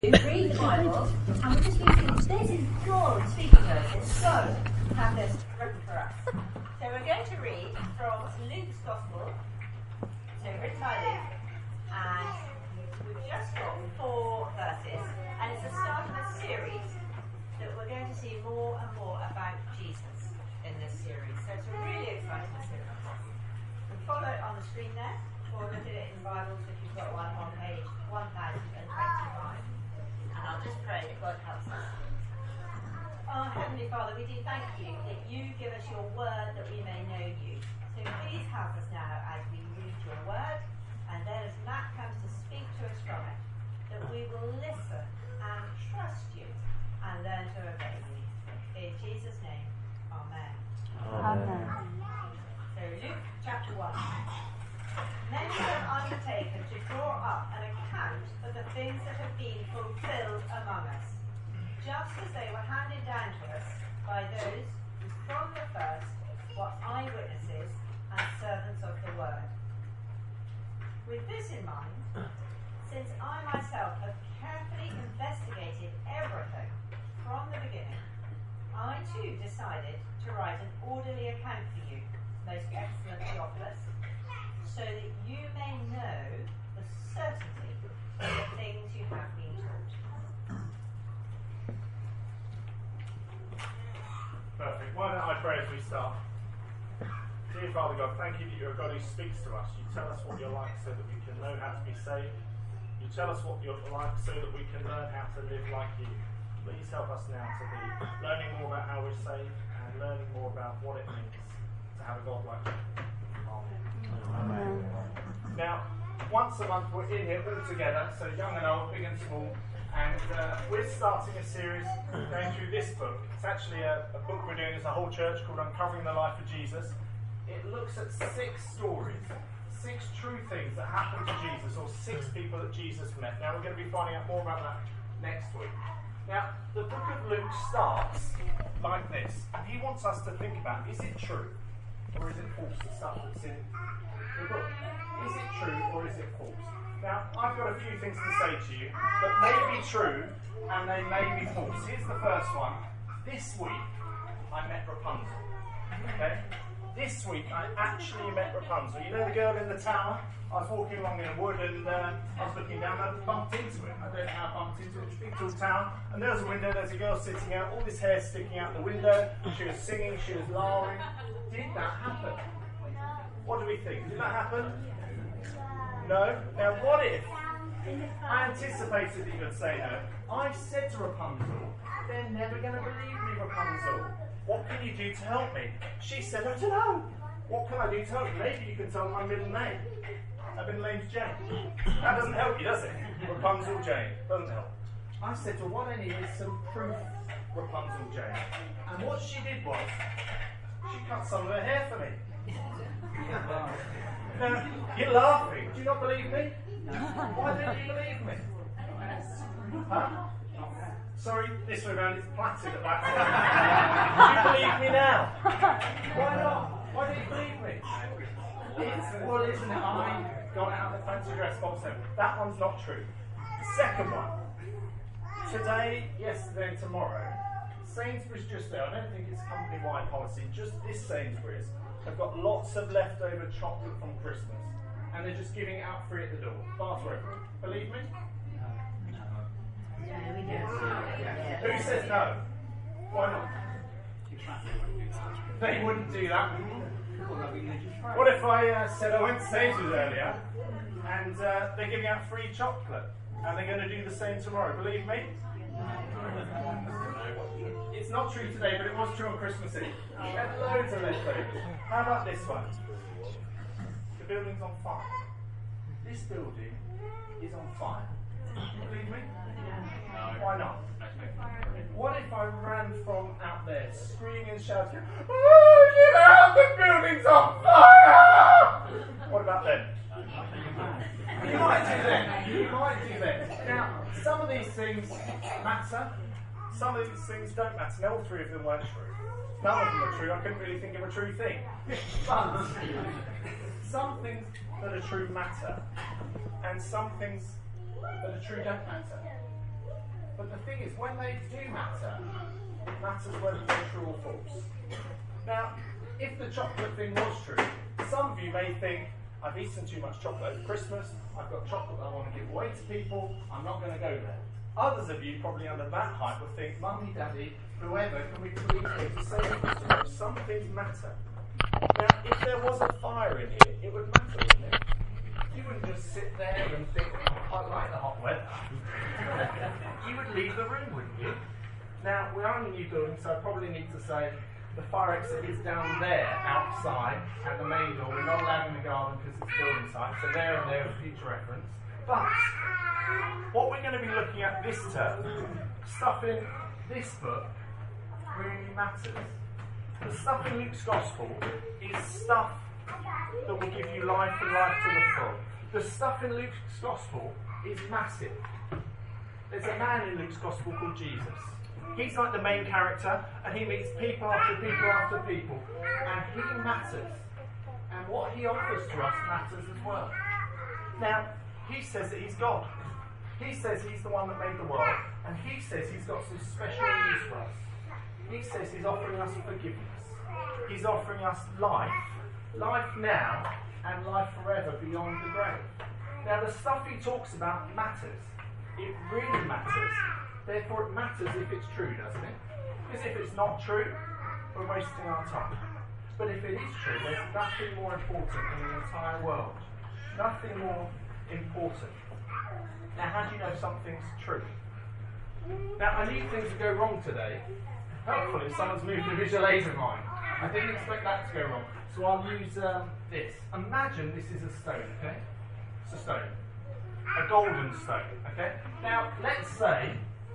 Read the Bible, and we're just using this is God speaking to us. It's so have this written for us. So we're going to read from Luke's Gospel. So written by Luke, and we've just got 4 verses, and it's the start of a series that we're going to see more and more about Jesus in this series. So it's a really exciting series. You can follow it on the screen there, or look at it in Bibles if you've got one on page 1025. And I'll just pray that God helps us. Oh, Heavenly Father, we do thank you that you give us your word that we may know you. So please help us now as we read your word, and then as Matt comes to speak to us from it, that we will listen and trust you and learn to obey you. In Jesus' name, amen. Amen. So Luke chapter 1. Many have undertaken to draw up an account of the things that have been fulfilled among us, just as they were handed down to us by those who from the first were eyewitnesses and servants of the word. With this in mind, since I myself have carefully investigated everything from the beginning, I too decided to write an orderly account for you, most excellent Theophilus, so that you may know the certainty of the things you have been taught. Perfect. Why don't I pray as we start? Dear Father God, thank you that you're a God who speaks to us. You tell us what you're like so that we can know how to be saved. You tell us what you're like so that we can learn how to live like you. Please help us now to be learning more about how we're saved and learning more about what it means to have a God like you. Amen. Now, once a month we're in here all together, so young and old, big and small, and we're starting a series going through this book. It's actually a book we're doing as a whole church called Uncovering the Life of Jesus. It looks at 6 stories, 6 true things that happened to Jesus, or 6 people that Jesus met. Now we're going to be finding out more about that next week. Now, the book of Luke starts like this. He wants us to think about, is it true or is it false, the stuff that's in the book? Is it true or is it false? Now, I've got a few things to say to you that may be true and they may be false. Here's the first one. This week, I met Rapunzel. Okay? This week, I actually met Rapunzel. You know the girl in the tower? I was walking along in a wood and I was looking down and I bumped into it. I don't know how I bumped into it. It's a big tall tower. And there's a window, there's a girl sitting out, all this hair sticking out the window. She was singing, she was lowering. Did that happen? What do we think? Did that happen? No? Now what if I anticipated that you would say no? I said to Rapunzel, they're never going to believe me, Rapunzel. What can you do to help me? She said, I don't know. What can I do to help you? Maybe you can tell my middle name. My middle name's Jane. That doesn't help you, does it? Rapunzel Jane. Doesn't help. I said to her, what I need is some proof, Rapunzel Jane. And what she did was, she cut some of her hair for me. Now, you're laughing. Do you not believe me? Why don't you believe me? Huh? Sorry, this way round is plaited at that time. Do you believe me now? Why not? Why don't you believe me? Well, isn't it? I got out the fancy dress box then. That one's not true. The second one. Today, yesterday and tomorrow, Sainsbury's just there. I don't think it's company-wide policy. Just this Sainsbury's have got lots of leftover chocolate from Christmas. And they're just giving it out free at the door. Bathroom. Believe me? Who says no? Why not? They wouldn't do that. What if I said I went to Sainsbury's earlier and they're giving out free chocolate and they're going to do the same tomorrow? Believe me? It's not true today, but it was true on Christmas Eve. We had loads of leftovers. How about this one? The building's on fire. This building is on fire. Believe me? Why not? What if I ran from out there, screaming and shouting, oh, get out, the building's on fire! What about then? You might do that. You might do that. Now, some of these things matter, some of these things don't matter. Now, all 3 of them weren't true. None of them are true. I couldn't really think of a true thing. But some things that are true matter, and some things that are true don't matter. is, when they do matter, it matters whether they're true or false. Now, if the chocolate thing was true, some of you may think, I've eaten too much chocolate over Christmas, I've got chocolate that I want to give away to people, I'm not going to go there. Others of you, probably under that height, would think, Mummy, Daddy, whoever, can we please go to say some things matter. Now, if there was a fire in here, it would matter, wouldn't it? You wouldn't just sit there and think, I like the hot weather. You would leave the room, wouldn't you? Now, we are in a new building, so I probably need to say the fire exit is down there, outside, at the main door. We're not allowed in the garden because it's building site, so there and there for future reference. But what we're going to be looking at this term, stuff in this book, really matters. The stuff in Luke's Gospel is stuff that will give you life and life to the full. The stuff in Luke's Gospel is massive. There's a man in Luke's Gospel called Jesus. He's like the main character, and he meets people after people after people, and he matters. And what he offers to us matters as well. Now, he says that he's God. He says he's the one that made the world, and he says he's got some special news for us. He says he's offering us forgiveness. He's offering us life now, and life forever beyond the grave. Now, the stuff he talks about matters. It really matters. Therefore, it matters if it's true, doesn't it? Because if it's not true, we're wasting our time. But if it is true, there's nothing more important in the entire world. Nothing more important. Now, how do you know something's true? Now, I need things to go wrong today. Hopefully, someone's moved the visual aids of mine. I didn't expect that to go wrong. So I'll use this. Imagine this is a stone, okay? It's a stone. A golden stone, okay? Now, let's say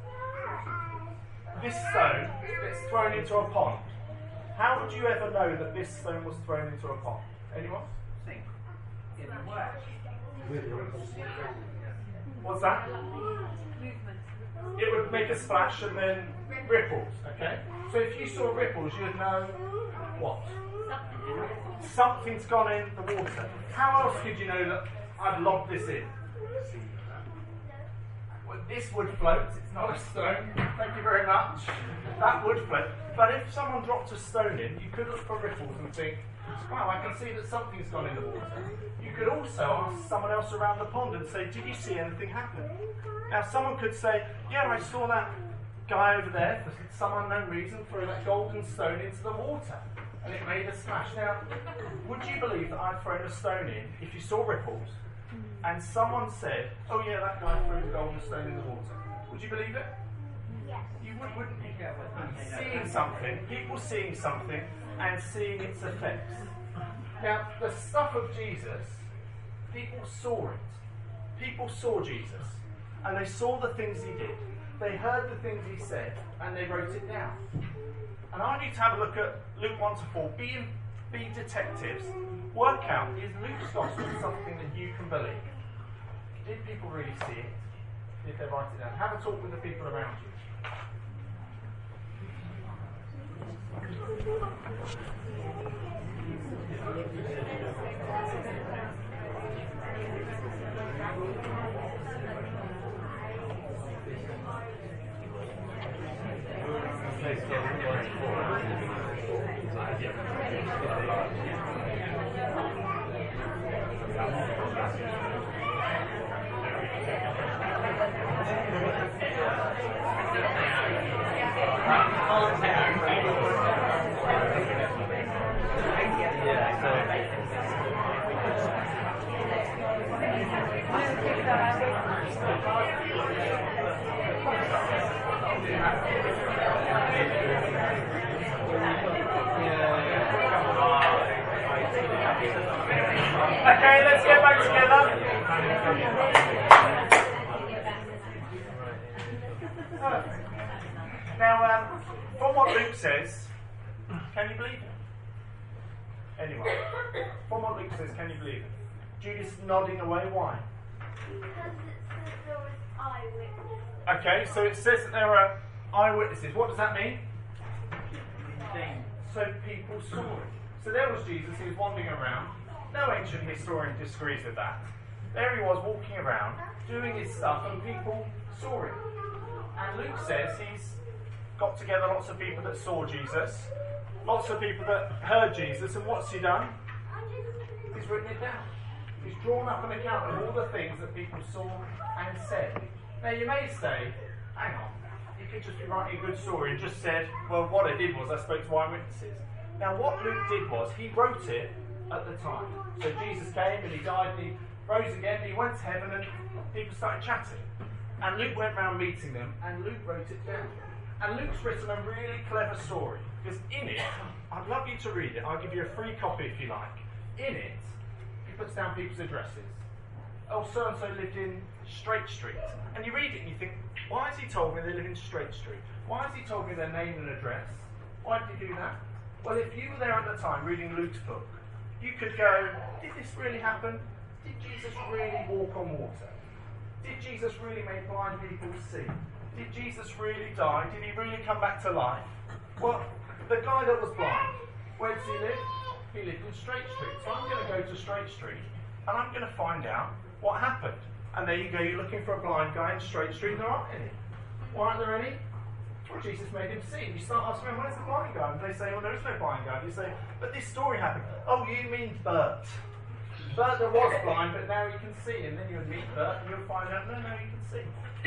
this stone gets thrown into a pond. How would you ever know that this stone was thrown into a pond? Anyone? Think. It would work. What's that? It would make a splash and then ripples, okay? So if you saw ripples, you'd know what? Something's gone in the water. How else could you know that I've lobbed this in? Well, this would float. It's not a stone. Thank you very much. That would float. But if someone dropped a stone in, you could look for ripples and think, wow, I can see that something's gone in the water. You could also ask someone else around the pond and say, did you see anything happen? Now, someone could say, yeah, I saw that guy over there, for some unknown reason, throw that golden stone into the water. And it made a splash. Now, would you believe that I'd thrown a stone in if you saw ripples and someone said, oh yeah, that guy threw the golden stone in the water? Would you believe it? Yes. You wouldn't you? Seeing something, people seeing something and seeing its effects. Now, the stuff of Jesus, people saw it. People saw Jesus. And they saw the things he did. They heard the things he said, and they wrote it down. And I want you to have a look at Luke 1 to 4. Be detectives. Work out, is Luke's Gospel something that you can believe? Did people really see it? Did they write it down? Have a talk with the people around you. Okay, let's get back together. Now, from what Luke says, can you believe it? Anyone? From what Luke says, can you believe it? Judas nodding away, why? Because it says there was eyewitnesses. Okay, so it says that there are eyewitnesses. What does that mean? So people saw it. So there was Jesus, he was wandering around. No ancient historian disagrees with that. There he was walking around, doing his stuff, and people saw it. And Luke says he's got together lots of people that saw Jesus, lots of people that heard Jesus, and what's he done? He's written it down. He's drawn up an account of all the things that people saw and said. Now you may say, hang on, you could just be writing a good story and just said, well, what I did was I spoke to eyewitnesses. Now what Luke did was he wrote it at the time. So Jesus came and he died and he rose again and he went to heaven and people started chatting. And Luke went round meeting them and Luke wrote it down. And Luke's written a really clever story because in it, I'd love you to read it. I'll give you a free copy if you like. In it, he puts down people's addresses. Oh, so-and-so lived in Straight Street. And you read it and you think, why has he told me they live in Straight Street? Why has he told me their name and address? Why did he do that? Well, if you were there at the time reading Luke's book, you could go, did this really happen? Did Jesus really walk on water? Did Jesus really make blind people see? Did Jesus really die? Did he really come back to life? Well, the guy that was blind, where does he live? He lived in Straight Street. So I'm going to go to Straight Street and I'm going to find out what happened. And there you go, you're looking for a blind guy in Straight Street, there aren't any. Why aren't there any? Well, Jesus made him see. You start asking them, where's the blind guy? And they say, well, there is no blind guy. And you say, but this story happened. Oh, you mean Bert. Bert that was blind, but now he can see. And then you'll meet Bert and you'll find out, no, he can see.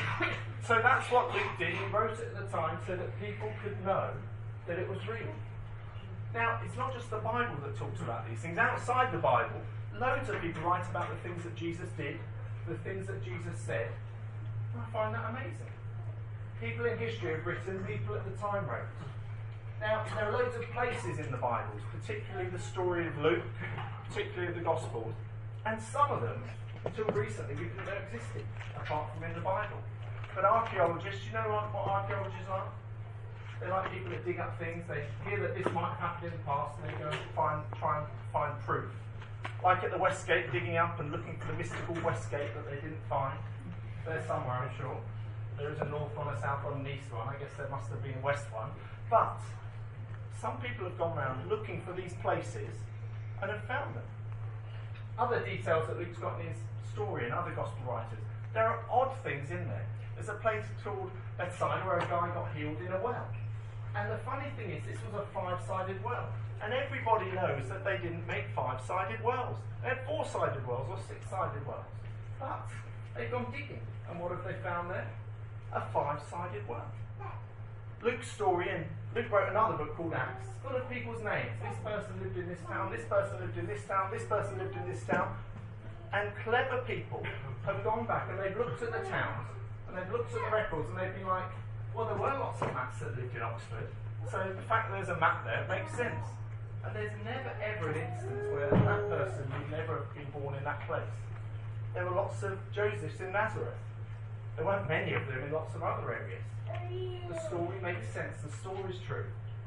So that's what Luke did. He wrote it at the time so that people could know that it was real. Now, it's not just the Bible that talks about these things. Outside the Bible, loads of people write about the things that Jesus did, the things that Jesus said. And I find that amazing. People in history have written, people at the time wrote. Now, there are loads of places in the Bibles, particularly the story of Luke, particularly of the Gospels, and some of them, until recently, we didn't know existed, apart from in the Bible. But archaeologists, you know what archaeologists are? They're like people that dig up things, they hear that this might have happened in the past, and they go and try and find proof. Like at the Westgate, digging up and looking for the mystical Westgate that they didn't find. They're somewhere, I'm sure. There is a north one, a south one, an east one. I guess there must have been a west one. But some people have gone around looking for these places and have found them. Other details that Luke's got in his story and other gospel writers, there are odd things in there. There's a place called Bethsaida where a guy got healed in a well. And the funny thing is, this was a 5-sided well. And everybody knows that they didn't make 5-sided wells. They had 4-sided wells or 6-sided wells. But they've gone digging. And what have they found there? A 5-sided well. Luke's story, and Luke wrote another book called Acts, full of people's names. This person lived in this town, this person lived in this town, this person lived in this town. And clever people have gone back and they've looked at the towns and they've looked at the records and they've been like, well, there were lots of maps that lived in Oxford, so the fact that there's a map there makes sense. And there's never ever an instance where that person would never have been born in that place. There were lots of Josephs in Nazareth. There weren't many of them in lots of other areas. The story makes sense, the story's true.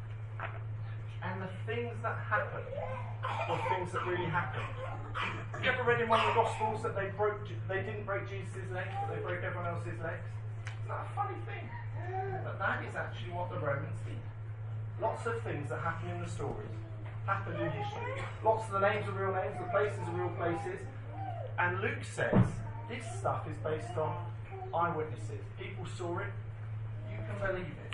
And the things that happened were things that really happened. Have you ever read in one of the Gospels that they didn't break Jesus' legs, but they broke everyone else's legs? Isn't that a funny thing? But that is actually what the Romans did. Lots of things that happen in the stories happened in history. Lots of the names are real names, the places are real places. And Luke says this stuff is based on eyewitnesses. People saw it. You can believe it.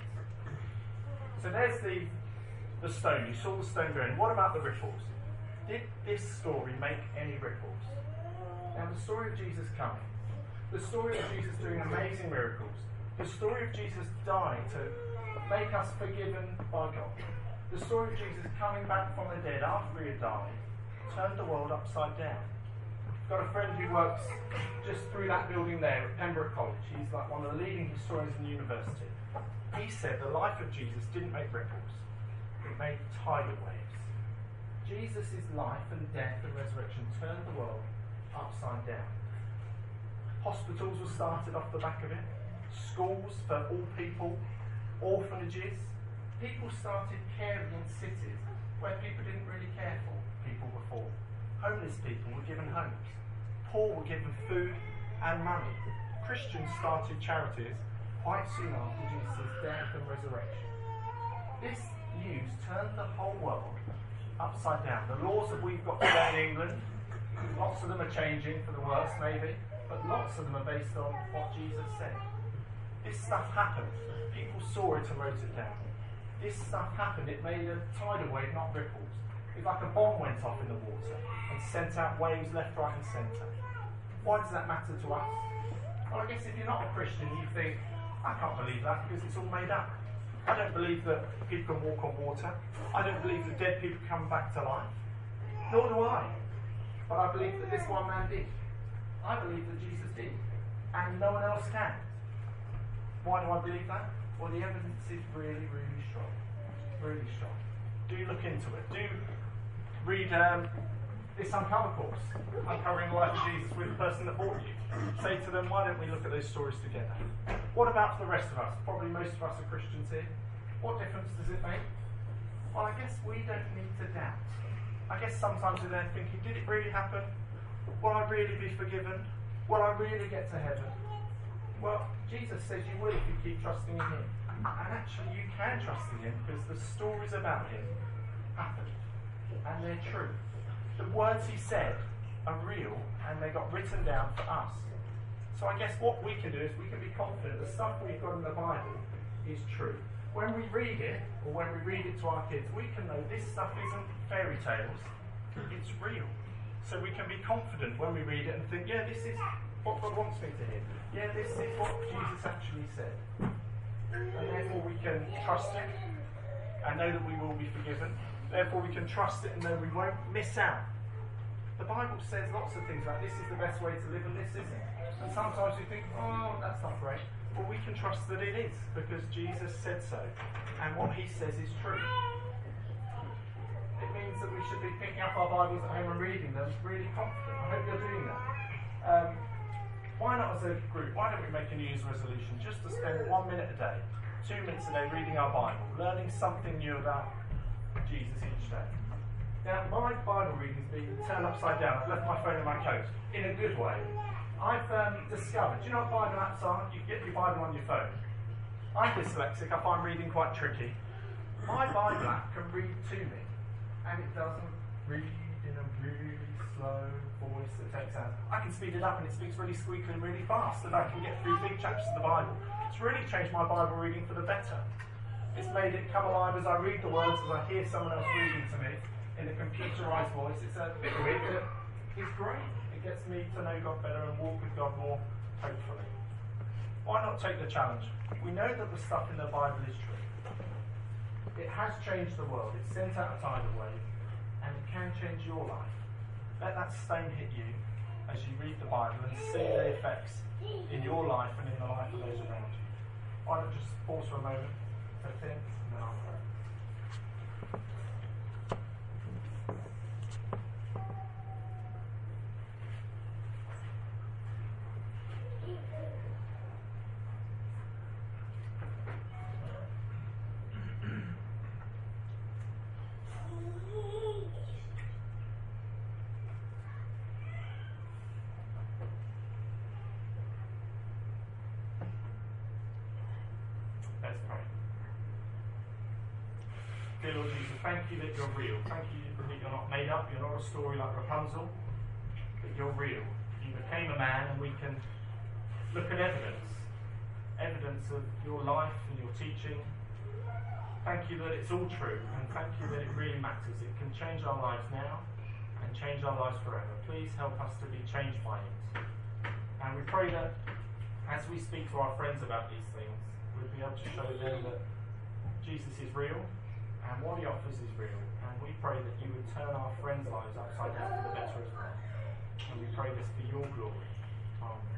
So there's the stone. You saw the stone going. What about the ripples? Did this story make any ripples? Now the story of Jesus coming, the story of Jesus doing amazing miracles, the story of Jesus dying to make us forgiven by God, the story of Jesus coming back from the dead after he had died, turned the world upside down. I've got a friend who works just through that building there at Pembroke College. He's like one of the leading historians in the university. He said the life of Jesus didn't make ripples, it made tidal waves. Jesus' life and death and resurrection turned the world upside down. Hospitals were started off the back of it, schools for all people, orphanages. People started caring in cities where people didn't really care for people before. Homeless people were given homes. Poor were given food and money. Christians started charities quite soon after Jesus' death and resurrection. This news turned the whole world upside down. The laws that we've got today in England, lots of them are changing for the worse maybe, but lots of them are based on what Jesus said. This stuff happened. People saw it and wrote it down. This stuff happened. It made a tidal wave, not ripples. It's like a bomb went off in the water and sent out waves left, right and centre. Why does that matter to us? Well, I guess if you're not a Christian, you think, I can't believe that because it's all made up. I don't believe that people can walk on water. I don't believe that dead people come back to life. Nor do I. But I believe that this one man did. I believe that Jesus did. And no one else can. Why do I believe that? Well, the evidence is really, really strong. Really strong. Do look into it. Do read this Uncover course, Uncovering the Life of Jesus with the person that bought you. Say to them, why don't we look at those stories together? What about for the rest of us? Probably most of us are Christians here. What difference does it make? Well, I guess we don't need to doubt. I guess sometimes we're there thinking, did it really happen? Will I really be forgiven? Will I really get to heaven? Well, Jesus says you will if you keep trusting in him. And actually you can trust in him because the stories about him happened. And they're true. The words he said are real and they got written down for us. So I guess what we can do is we can be confident the stuff we've got in the Bible is true. When we read it, or when we read it to our kids, we can know this stuff isn't fairy tales, it's real. So we can be confident when we read it and think, yeah, this is what God wants me to hear. Yeah, this is what Jesus actually said. And therefore we can trust it and know that we will be forgiven. Therefore we can trust it and know we won't miss out. The Bible says lots of things like this is the best way to live and this isn't. And sometimes we think, oh, that's not great. Well, we can trust that it is because Jesus said so. And what he says is true. It means that we should be picking up our Bibles at home and reading them really confident. I hope you're doing that. Why not as a group? Why don't we make a New Year's resolution just to spend 1 minute a day, 2 minutes a day reading our Bible, learning something new about Jesus each day. Now, my Bible reading's been turned upside down. I've left my phone in my coat, in a good way. I've discovered, do you know what Bible apps are? You can get your Bible on your phone. I'm dyslexic, I find reading quite tricky. My Bible app can read to me, and it doesn't read in a really slow voice that takes out. I can speed it up and it speaks really squeakily and really fast, and I can get through big chapters of the Bible. It's really changed my Bible reading for the better. It's made it come alive as I read the words, as I hear someone else reading to me in a computerised voice. It's a bit weird, but it's great. It gets me to know God better and walk with God more, hopefully. Why not take the challenge? We know that the stuff in the Bible is true. It has changed the world. It's sent out a tidal wave, and it can change your life. Let that stone hit you as you read the Bible and see the effects in your life and in the life of those around you. Why not just pause for a moment, think, and then I'll pray. Let's pray. Dear Lord Jesus, thank you that you're real. Thank you that you're not made up. You're not a story like Rapunzel, but you're real. You became a man, and we can look at evidence of your life and your teaching. Thank you that it's all true, and thank you that it really matters. It can change our lives now and change our lives forever. Please help us to be changed by it. And we pray that as we speak to our friends about these things, we'll be able to show them that Jesus is real and what he offers is real. And we pray that you would turn our friends' lives upside down for the better as well. And we pray this for your glory. Amen.